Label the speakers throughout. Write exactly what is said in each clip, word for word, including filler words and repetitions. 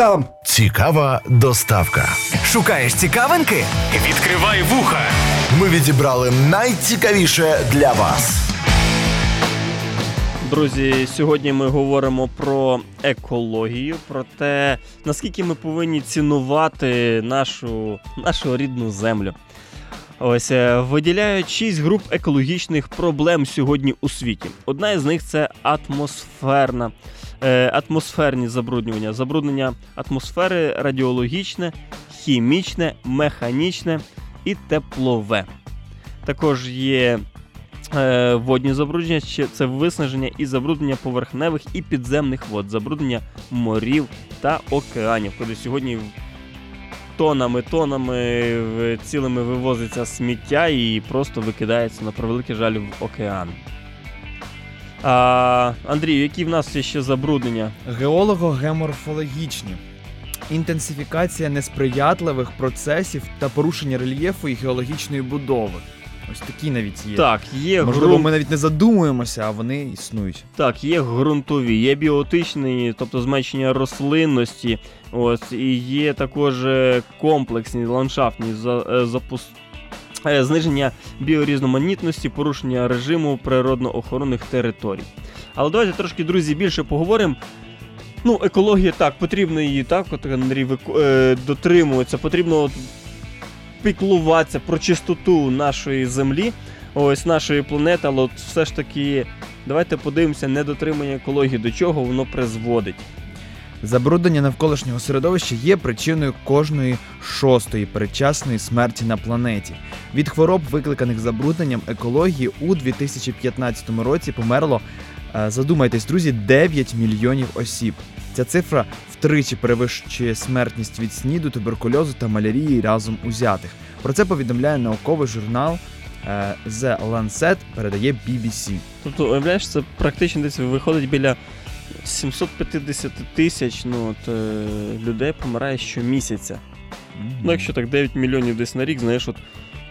Speaker 1: там?
Speaker 2: Цікава доставка.
Speaker 3: Шукаєш цікавинки?
Speaker 4: Відкривай вуха.
Speaker 2: Ми відібрали найцікавіше для вас.
Speaker 5: Друзі, сьогодні ми говоримо про екологію, про те, наскільки ми повинні цінувати нашу, нашу рідну землю. Ось, виділяють шість груп екологічних проблем сьогодні у світі. Одна із них – це атмосферна, е, атмосферні забруднювання. Забруднення атмосфери радіологічне, хімічне, механічне і теплове. Також є е, водні забруднення, це виснаження і забруднення поверхневих і підземних вод, забруднення морів та океанів, куди сьогодні тонами, тонами, цілими вивозиться сміття і просто викидається, на превеликий жаль, в океан. А, Андрій, які в нас є ще забруднення?
Speaker 6: Геолого-геоморфологічні. Інтенсифікація несприятливих процесів та порушення рельєфу і геологічної будови. Ось такі навіть є.
Speaker 5: Так, є
Speaker 6: Можливо,
Speaker 5: грунт...
Speaker 6: ми навіть не задумуємося, а вони існують.
Speaker 5: Так, є ґрунтові, є біотичні, тобто зменшення рослинності, ось, і є також комплексні, ландшафтні запуск... зниження біорізноманітності, порушення режиму природно-охоронних територій. Але давайте трошки, друзі, більше поговоримо. Ну, екологія, так, потрібно її, так, от Андрій е, дотримується, потрібно піклуватися про чистоту нашої землі, ось нашої планети, але от все ж таки, давайте подивимося, недотримання екології, до чого воно призводить.
Speaker 6: Забруднення навколишнього середовища є причиною кожної шостої передчасної смерті на планеті. Від хвороб, викликаних забрудненням екології, у дві тисячі п'ятнадцятому році померло, задумайтесь, друзі, дев'ять мільйонів осіб. Ця цифра втричі перевищує смертність від СНІДу, туберкульозу та малярії разом узятих. Про це повідомляє науковий журнал The Lancet, передає бі бі сі.
Speaker 5: Тобто, уявляєш, це практично десь виходить біля сімсот п'ятдесят тисяч ну, от, е, людей помирає щомісяця. Mm-hmm. Ну, якщо так, дев'ять мільйонів десь на рік, знаєш, от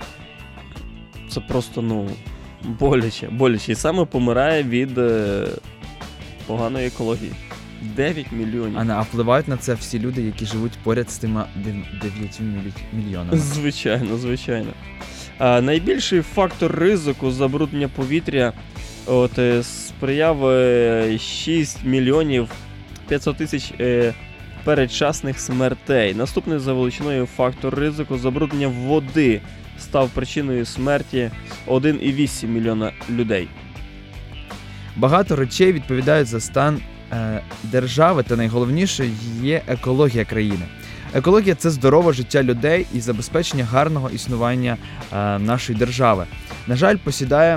Speaker 5: це просто, ну, боляче, боляче. І саме помирає від е, поганої екології. дев'ять мільйонів.
Speaker 6: А, а впливають на це всі люди, які живуть поряд з тими дев'ятьма мільйонами.
Speaker 5: Звичайно, звичайно. А, найбільший фактор ризику забруднення повітря от, е, сприяв е, шість мільйонів п'ятсот тисяч е, передчасних смертей. Наступний за величиною фактор ризику забруднення води став причиною смерті один цілих вісім десятих мільйона людей.
Speaker 6: Багато речей відповідають за стан е, держави, та найголовніше є екологія країни. Екологія – це здорове життя людей і забезпечення гарного існування е, нашої держави. На жаль, посідає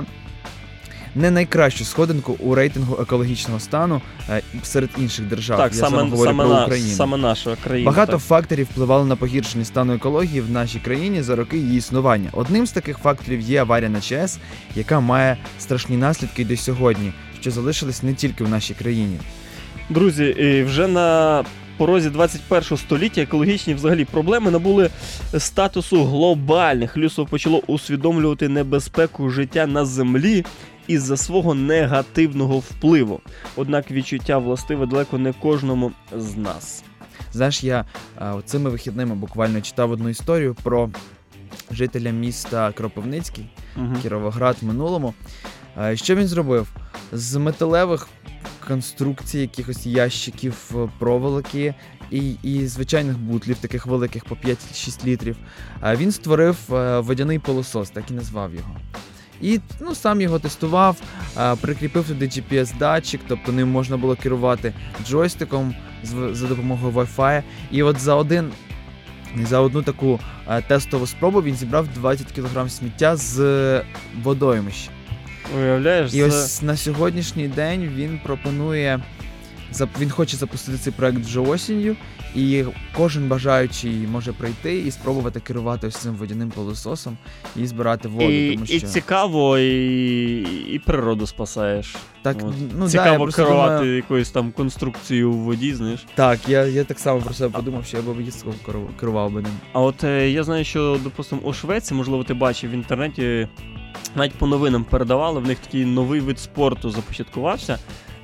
Speaker 6: не найкращу сходинку у рейтингу екологічного стану е, серед інших держав.
Speaker 5: Так,
Speaker 6: Я
Speaker 5: саме,
Speaker 6: саме говорю
Speaker 5: саме,
Speaker 6: про
Speaker 5: на,
Speaker 6: Україну.
Speaker 5: саме наша країна.
Speaker 6: Багато
Speaker 5: так.
Speaker 6: факторів впливало на погіршення стану екології в нашій країні за роки її існування. Одним з таких факторів є аварія на ЧАЕС, яка має страшні наслідки до сьогодні, що залишились не тільки в нашій країні.
Speaker 5: Друзі, вже на порозі двадцять першого століття екологічні взагалі проблеми набули статусу глобальних. Людство почало усвідомлювати небезпеку життя на землі із-за свого негативного впливу. Однак відчуття властиве далеко не кожному з нас.
Speaker 6: Знаєш, я а, цими вихідними буквально читав одну історію про жителя міста Кропивницький, угу. Кіровоград в минулому. А, що він зробив? З металевих конструкцій, якихось ящиків, проволоки і, і звичайних бутлів, таких великих по п'ять-шість літрів, а, він створив а, водяний пилосос, так і назвав його. І ну, сам його тестував, а, прикріпив туди джі пі ес-датчик, тобто ним можна було керувати джойстиком з, за допомогою Wi-Fi. І от за один, за одну таку а, тестову спробу він зібрав двадцять кілограм сміття з водоймища.
Speaker 5: Уявляєш?
Speaker 6: І ось на сьогоднішній день він пропонує, він хоче запустити цей проект вже осінню, і кожен бажаючий може прийти і спробувати керувати ось цим водяним пилососом і збирати воду.
Speaker 5: І,
Speaker 6: тому що...
Speaker 5: і цікаво, і, і природу спасаєш.
Speaker 6: Так,
Speaker 5: ну, цікаво да, керувати думаю... якоюсь там конструкцією у воді, знаєш.
Speaker 6: Так, я, я так само про себе подумав, що я б обов'язково керував би ним.
Speaker 5: А от е, я знаю, що, допустимо, у Швеції, можливо, ти бачив в інтернеті, навіть по новинам передавали, в них такий новий вид спорту започаткувався.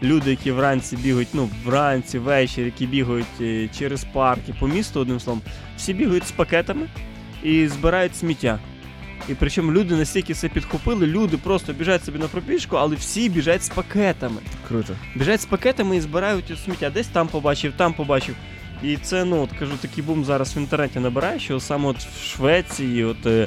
Speaker 5: люди, які вранці бігають, ну, вранці, ввечері, які бігають через парки, по місту, одним словом, всі бігають з пакетами і збирають сміття. І причому люди настільки це підхопили, люди просто біжать собі на пробіжку, але всі біжать з пакетами.
Speaker 6: Круто.
Speaker 5: Біжать з пакетами і збирають сміття. Десь там побачив, там побачив. І це, ну, от кажу, такий бум зараз в інтернеті набирає, що саме от в Швеції, от е,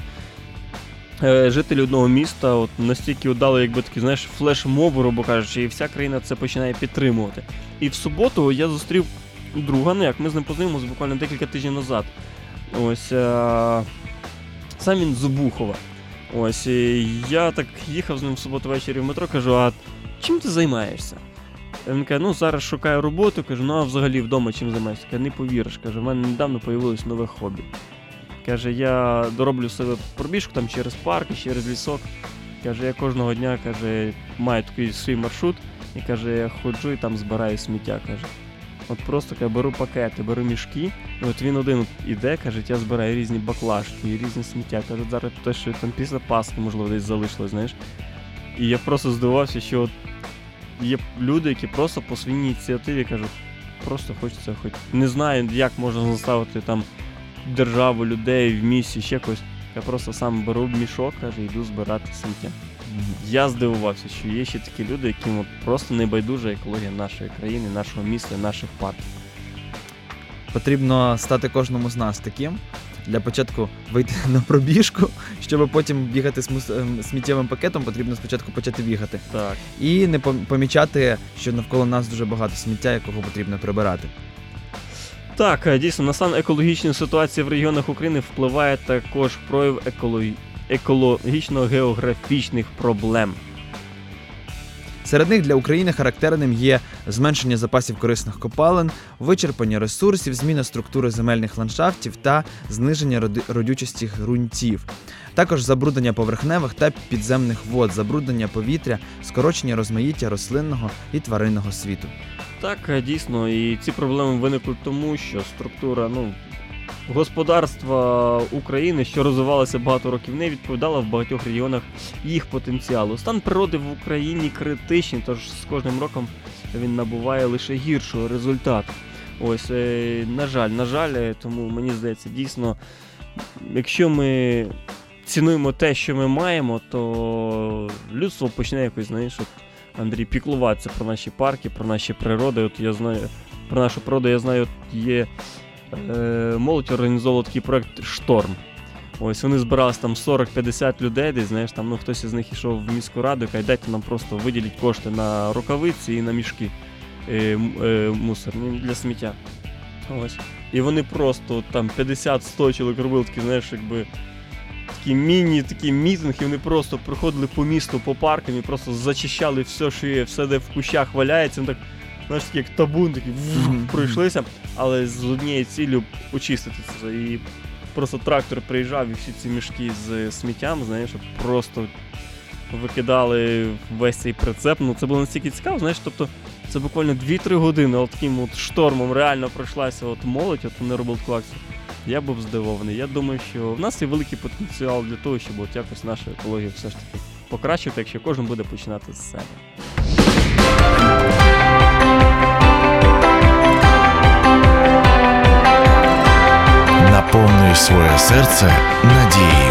Speaker 5: е, жителі одного міста от настільки дали, якби такий, знаєш, флешмоб, грубо кажучи, і вся країна це починає підтримувати. І в суботу я зустрів друга, ну як, ми з ним познайомилися буквально декілька тижнів назад. Ось, е, сам він з Обухова. Ось, і я так їхав з ним в суботу ввечері в метро, кажу, а чим ти займаєшся? Він каже, ну зараз шукаю роботу, кажу, ну а взагалі вдома чим займаюся? Каже, не повіриш, каже, в мене недавно появилось нове хобі. Каже, я дороблю себе пробіжку там через парк, через лісок. Каже, я кожного дня, каже, маю такий свій маршрут, і каже, я ходжу і там збираю сміття, каже. От просто каже, беру пакети, беру мішки, і от він один іде, каже, я збираю різні баклажки і різні сміття. Каже, зараз те, що там після Пасхи, можливо, десь залишилось, знаєш. І я просто здивувався, що от є люди, які просто по своїй ініціативі кажуть, просто хочеться, хоч не знаю, як можна заставити там державу, людей в місті, ще когось. Я просто сам беру мішок, каже, йду збирати сміття. Mm-hmm. Я здивувався, що є ще такі люди, яким от просто не байдужа екологія нашої країни, нашого міста, наших парків.
Speaker 6: Потрібно стати кожному з нас таким. Для початку вийти на пробіжку, щоб потім бігати з сміттєвим пакетом, потрібно спочатку почати бігати.
Speaker 5: Так.
Speaker 6: І не помічати, що навколо нас дуже багато сміття, якого потрібно прибирати.
Speaker 5: Так, дійсно, на стан екологічної ситуації в регіонах України впливає також прояв екологі... екологічно-географічних проблем.
Speaker 6: Серед них для України характерним є зменшення запасів корисних копалин, вичерпання ресурсів, зміна структури земельних ландшафтів та зниження родючості ґрунтів. Також забруднення поверхневих та підземних вод, забруднення повітря, скорочення розмаїття рослинного і тваринного світу.
Speaker 5: Так, дійсно, і ці проблеми виникли тому, що структура, ну, господарства України, що розвивалося багато років, не відповідала в багатьох регіонах їх потенціалу. Стан природи в Україні критичний, тож з кожним роком він набуває лише гіршого результату. Ось, на жаль, на жаль, тому мені здається, дійсно, якщо ми цінуємо те, що ми маємо, то людство почне якось, знаєш, от, Андрій, піклуватися про наші парки, про наші природи. От я знаю, про нашу природу, я знаю, от є е, молодь організовувала такий проект «Шторм». Ось вони збиралися там сорок-п'ятдесят людей, десь, знаєш, там, ну, хтось із них йшов в міську раду, каже, дайте нам просто виділіть кошти на рукавиці і на мішки е, е, мусорні для сміття. Ось. І вони просто там п'ятдесят-сто чоловік робили такі, знаєш, якби такі міні, такі мітинги, вони просто приходили по місту, по паркам і просто зачищали все, що є, все, де в кущах валяється, вони так, знаєш, такі, як табун, такі вух, пройшлися, але з однією ціллю очистити це. І просто трактор приїжджав і всі ці мішки з сміттям, знаєш, просто викидали весь цей прицеп. Ну, це було настільки цікаво, знаєш, тобто це буквально дві-три години от таким от штормом реально пройшлася от молодь, от вони робили таку акцію. Я був здивований. Я думаю, що в нас є великий потенціал для того, щоб от якось нашу екологію все ж таки покращити, якщо кожен буде починати з себе.
Speaker 2: Наповнюй своє серце надією.